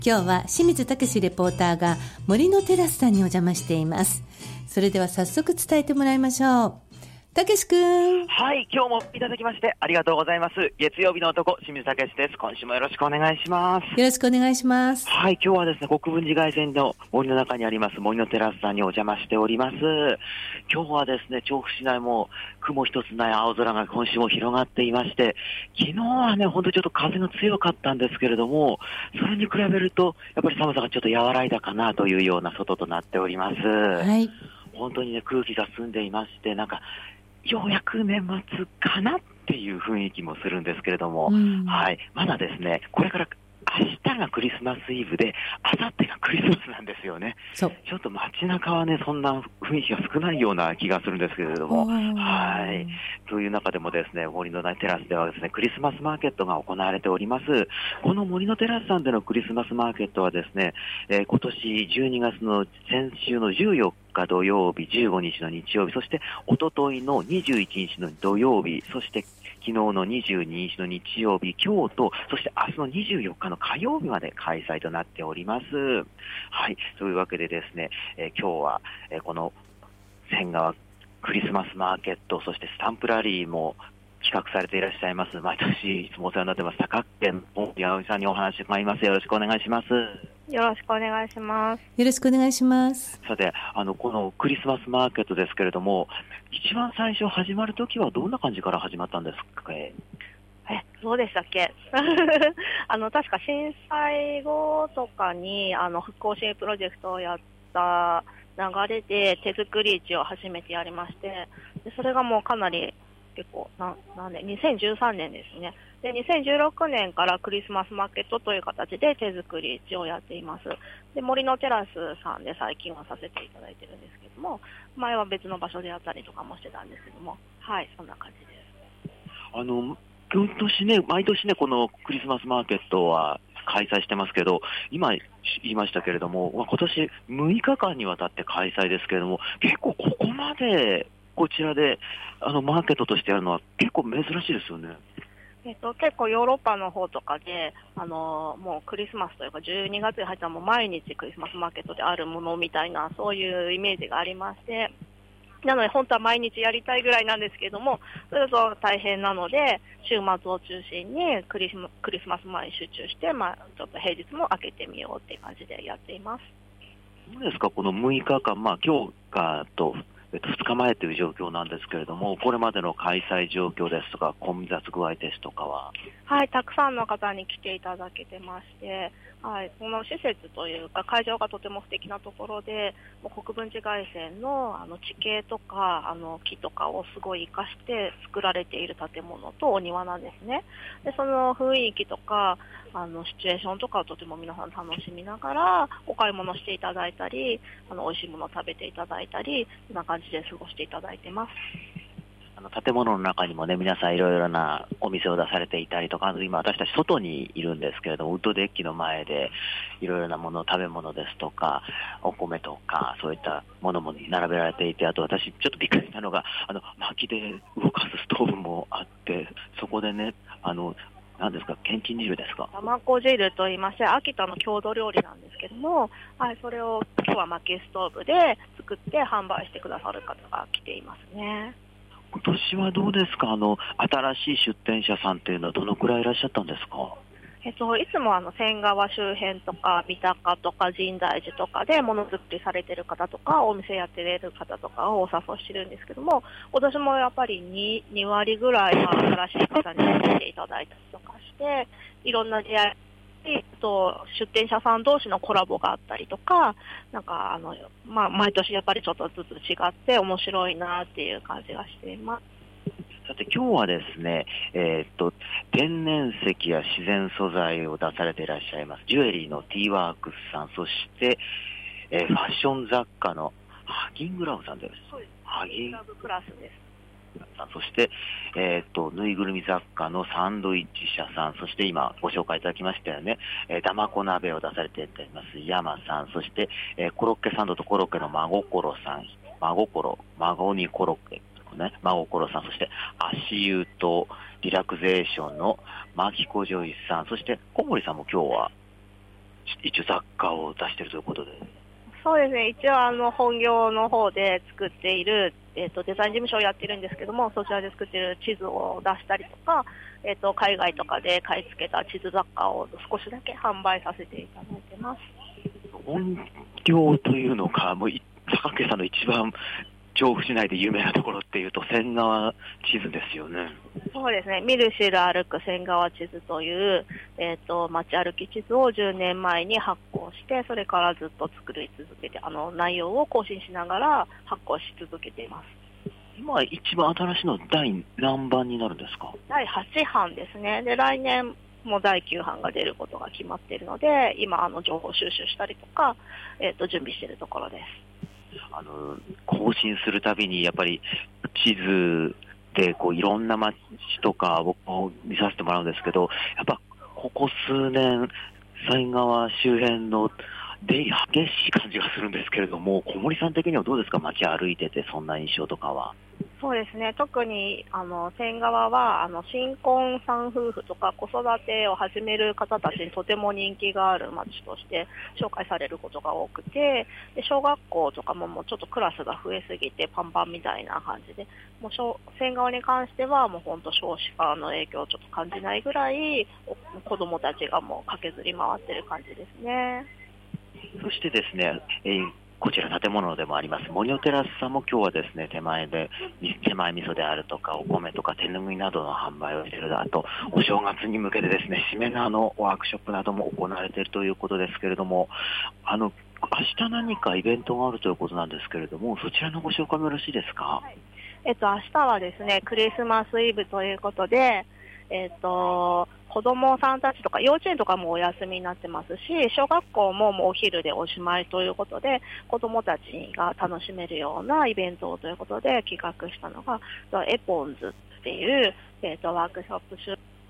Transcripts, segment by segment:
今日は清水武レポーターが森のテラスさんにお邪魔しています。それでは早速伝えてもらいましょう。武くん。 はい、今日もいただきましてありがとうございます。月曜日の男、清水武です。今週もよろしくお願いします。 よろしくお願いします。 はい、今日はですね、国分寺外線の森の中にあります森のテラスさんにお邪魔しております。今日はですね、調布市内も雲一つない青空が今週も広がっていまして、昨日はね、ほんとちょっと風が強かったんですけれども、それに比べると、やっぱり寒さがちょっと和らいだかなというような外となっております。 はい。 本当にね、空気が澄んでいまして、なんか、ようやく年末かなっていう雰囲気もするんですけれども、はい、まだですね、これから明日がクリスマスイブで、明後日がクリスマスなんですよね。ちょっと街中はね、そんな雰囲気が少ないような気がするんですけれども、はい。という中でもですね、森のテラスではですね、クリスマスマーケットが行われております。この森のテラスさんでのクリスマスマーケットはですね、今年12月の先週の14日土曜日、15日の日曜日、そして一昨日の21日の土曜日、そして昨日の22日の日曜日、今日と、そして明日の24日の火曜日まで開催となっております。はい。というわけでですね、今日は、この仙川クリスマスマーケット、そしてスタンプラリーも企画されていらっしゃいます。毎年いつもお世話になってます。高県の矢尾さんにお話伺います。よろしくお願いします。 よろしくお願いします。 よろしくお願いします。 さて、このクリスマスマーケットですけれども、一番最初始まるときはどんな感じから始まったんですか？ どうでしたっけ確か震災後とかに復興支援プロジェクトをやった流れで手作り市を初めてやりまして、でそれがもうかなり結構なんで2013年ですね。で2016年からクリスマスマーケットという形で手作り市をやっています。で森のテラスさんで最近はさせていただいてるんですけども、前は別の場所でやったりとかもしてたんですけども、はい、そんな感じです。 毎年ね、このクリスマスマーケットは開催してますけど、今言いましたけれども、今年6日間にわたって開催ですけれども、結構ここまでこちらでマーケットとしてやるのは結構珍しいですよね。 結構ヨーロッパの方とかで、もうクリスマスというか12月に入ったらもう毎日クリスマスマーケットであるものみたいな、そういうイメージがありまして、なので本当は毎日やりたいぐらいなんですけれども、それだと大変なので、週末を中心にクリスマス前に集中して、ちょっと平日も開けてみようっていう感じでやっています。 どうですか、この6日間、今日がと2日前という状況なんですけれども、これまでの開催状況ですとか、混雑具合ですとかは。 はい、たくさんの方に来ていただけてまして、はい、この施設というか会場がとても素敵なところで、もう国分寺外線の地形とか木とかをすごい活かして作られている建物とお庭なんですね。でその雰囲気とかシチュエーションとかをとても皆さん楽しみながらお買い物していただいたり、美味しいものを食べていただいたり、そんな感じで過ごしていただいてます。 建物の中にもね、皆さんいろいろなお店を出されていたりとか、今私たち外にいるんですけれども、ウッドデッキの前でいろいろなもの、食べ物ですとか、お米とか、そういったものも並べられていて、あと私ちょっとびっくりしたのが、薪で動かすストーブもあって、そこでね、何ですか、けんちん汁ですか。 卵汁と言いまして、秋田の郷土料理なんですけども、はい、それを今日は薪ストーブで作って販売してくださる方が来ていますね。 今年はどうですか、新しい出店者さんっていうのはどのくらいいらっしゃったんですか？ いつも仙川周辺とか三鷹とか深大寺とかでものづくりされてる方とかお店やってる方とかをお誘いしてるんですけども、今年もやっぱり 2割ぐらいは新しい方に来ていただいたりとかして、いろんな出会いと出店者さん同士のコラボがあったりとか、なんか毎年やっぱりちょっとずつ違って面白いなっていう感じがしています。 さて今日はですね、天然石や自然素材を出されていらっしゃいますジュエリーのティーワークスさん、そして、ファッション雑貨のハギングラブさんです。 そうです。 ハギングラブプラスです。 そして、ぬいぐるみ雑貨のサンドイッチ社さん、そして今ご紹介いただきましたよね、だまこ鍋を出されています山さん、そして、コロッケサンドとコロッケの真心さん、孫にコロッケね、真心さん、そして足湯とリラクゼーションのマキコジョイさん、そして小森さんも今日は一応雑貨を出しているということで。 そうですね、一応本業の方で作っている、デザイン事務所をやってるんですけども、そちらで作っている地図を出したりとか、海外とかで買い付けた地図雑貨を少しだけ販売させていただいてます。 本業というのか、もう坂家さんの一番調布市内で有名なところっていうと仙川地図ですよね。 そうですね、見る知る歩く仙川地図という、街歩き地図を10年前に発行して、それからずっと作り続けて、内容を更新しながら発行し続けています。 今一番新しいの第何版になるんですか？ 第8版ですね。で、来年も第9版が出ることが決まっているので、今情報収集したりとか、準備しているところです。 更新するたびにやっぱり地図でいろんな街とか僕も見させてもらうんですけど、やっぱここ数年仙川周辺の出入り激しい感じがするんですけれども、小森さん的にはどうですか？街歩いててそんな印象とかは。 そうですね、特に仙川は新婚さん夫婦とか子育てを始める方たちにとても人気がある街として紹介されることが多くて、で小学校とかももうちょっとクラスが増えすぎてパンパンみたいな感じで、もう仙川に関してはもう本当少子化の影響をちょっと感じないぐらい子どもたちがもう駆けずり回ってる感じですね。 そしてですね、こちら建物でもあります森のテラスさんも今日はですね、手前味噌であるとかお米とか手ぬぐいなどの販売をしている、あとお正月に向けてですね、締めのワークショップなども行われているということですけれども、明日何かイベントがあるということなんですけれども、そちらのご紹介もよろしいですか？ 明日はですね、クリスマスイブということで、子供さんたちとか幼稚園とかもお休みになってますし、小学校ももうお昼でおしまいということで、子供たちが楽しめるようなイベントということで企画したのが、エポンズっていう、ワークショップ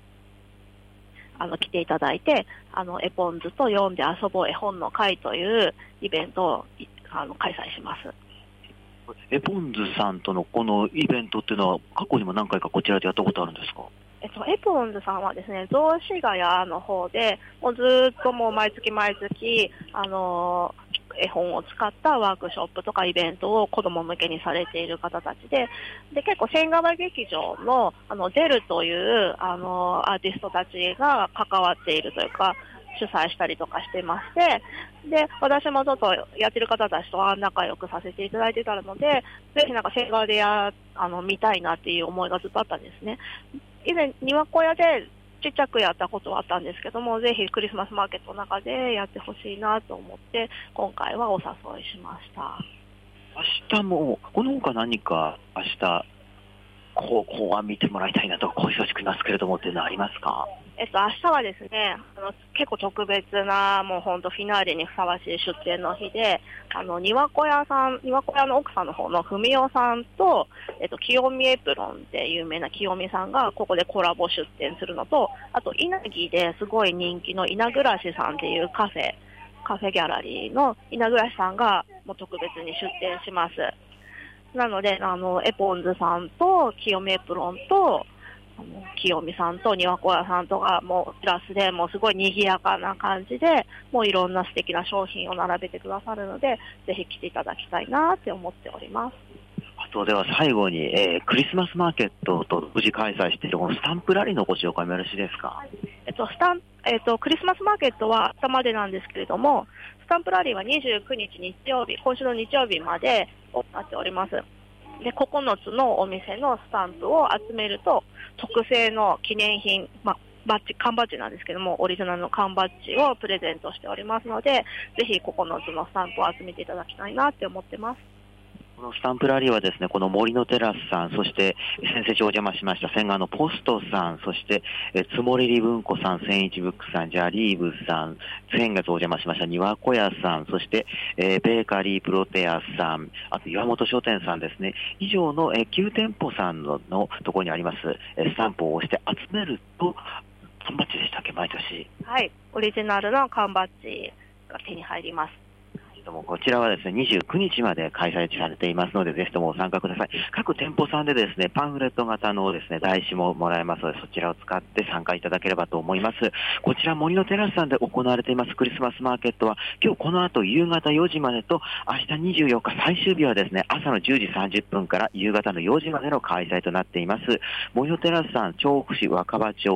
来ていただいて、エポンズと読んで遊ぼう絵本の会というイベントを開催します。 エポンズさんとのこのイベントっていうのは過去にも何回かこちらでやったことあるんですか？ エポンズさんはですね、雑司ヶ谷の方で、もうずっともう毎月毎月、絵本を使ったワークショップとかイベントを子供向けにされている方たちで、結構仙川劇場の、ゼルというアーティストたちが関わっているというか、主催したりとかしてまして、で、私もちょっとやってる方たちとは仲良くさせていただいてたので、ぜひ仙川で見たいなっていう思いがずっとあったんですね。以前、庭小屋でちっちゃくやったことはあったんですけども、ぜひクリスマスマーケットの中でやってほしいなと思って、今回はお誘いしました。 明日も、この他何か明日、こうは見てもらいたいなとか、こういうしくなすけれどもっていうのはありますか？ 明日はですね、結構特別な、もう本当フィナーレにふさわしい出店の日で、庭小屋の奥さんの方の文雄さんと、清見エプロンって有名な清見さんがここでコラボ出店するのと、あと稲城ですごい人気の稲暮らしさんっていうカフェギャラリーの稲暮らしさんがもう特別に出店します。なので、エポンズさんと清見エプロンと、清見さんと庭小屋さんとかもプラスでもうすごい賑やかな感じで、もういろんな素敵な商品を並べてくださるので、ぜひ来ていただきたいなって思っております。 あとでは最後に、クリスマスマーケットと無事開催しているこのスタンプラリーのご紹介もよろしいですか？ クリスマスマーケットは明日までなんですけれども、スタンプラリーは29日日曜日、今週の日曜日まで行っております。で、9つのお店のスタンプを集めると、特製の記念品、缶バッジなんですけども、オリジナルの缶バッジをプレゼントしておりますので、ぜひ9つのスタンプを集めていただきたいなって思ってます。 このスタンプラリーはですね、この森のテラスさん、そして先々週お邪魔しました仙川のポストさん、そしてつもりり文庫さん、千一ブックさん、ジャリーブさん、先月お邪魔しました庭小屋さん、そしてベーカリープロテアさん、あと岩本書店さんですね、以上の9店舗さんのところにありますスタンプを押して集めると缶バッジでしたっけ、毎年。 はい、オリジナルの缶バッジが手に入ります。 けども、こちらはですね、29日まで開催されていますので、ぜひともご参加ください。各店舗さんでですね、パンフレット型のですね、台紙ももらえますので、そちらを使って参加いただければと思います。こちら森のテラスさんで行われていますクリスマスマーケットは、今日この後夕方4時までと、明日24日最終日はですね、朝の10時30分から夕方の4時までの開催となっています。森のテラスさん、調布市若葉町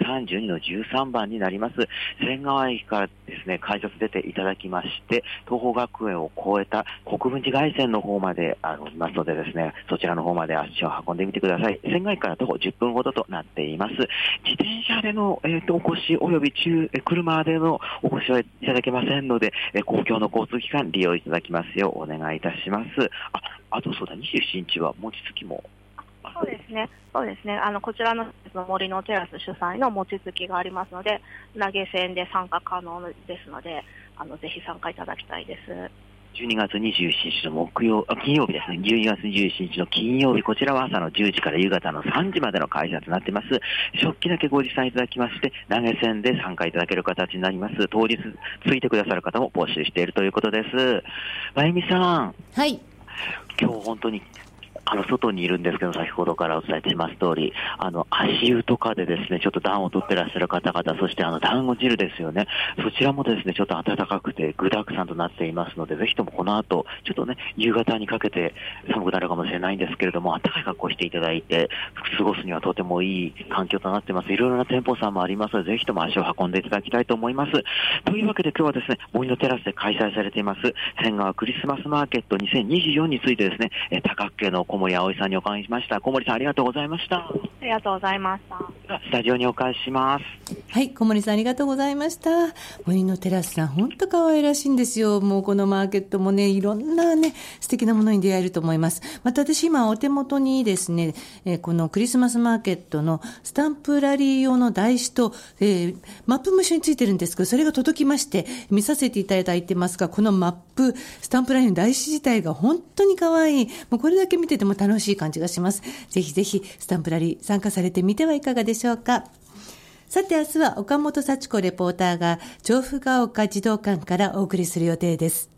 1-32-13番になります。仙川駅からですね、改札出ていただきまして、東邦学園を越えた国分寺外線の方までありますのでですね、そちらの方まで足を運んでみてください。仙川駅から徒歩10分ほどとなっています。自転車での、お越しおよび車でのお越しはいただけませんので、公共の交通機関利用いただきますようお願いいたします。あとそうだ、27日は餅つきも。 そうですね。こちらの森のテラス主催の餅つきがありますので、投げ銭で参加可能ですので、ぜひ参加いただきたいです。 12月27日の金曜日ですね。12月27日の金曜日、こちらは朝の10時から夕方の3時までの開催となっています。食器だけご持参いただきまして、投げ銭で参加いただける形になります。当日ついてくださる方も募集しているということです。まゆみさん。 はい。 今日本当に外にいるんですけど、先ほどからお伝えします通り、足湯とかでですね、ちょっと暖を取ってらっしゃる方々、そして団子汁ですよね。そちらもですね、ちょっと暖かくて具沢山となっていますので、ぜひともこの後、ちょっとね、夕方にかけて寒くなるかもしれないんですけれども、暖かい格好していただいて、過ごすにはとてもいい環境となっています。いろいろな店舗さんもありますので、ぜひとも足を運んでいただきたいと思います。というわけで今日はですね、森のテラスで開催されています、仙川クリスマスマーケット2024についてですね、多角家の小森葵さんにお伺いしました。小森さんありがとうございました。 ありがとうございました。 スタジオにお返しします。 はい、小森さんありがとうございました。森のテラスさん本当可愛らしいんですよ。もうこのマーケットもね、いろんなね素敵なものに出会えると思います。また私今お手元にですね、このクリスマスマーケットのスタンプラリー用の台紙と、マップも一緒についてるんですけど、それが届きまして見させていただいてますが、このマップスタンプラリーの台紙自体が本当に可愛い。もうこれだけ見てても楽しい感じがします。ぜひぜひスタンプラリー参加されてみてはいかがでしょうか。さて明日は岡本幸子レポーターが調布が丘児童館からお送りする予定です。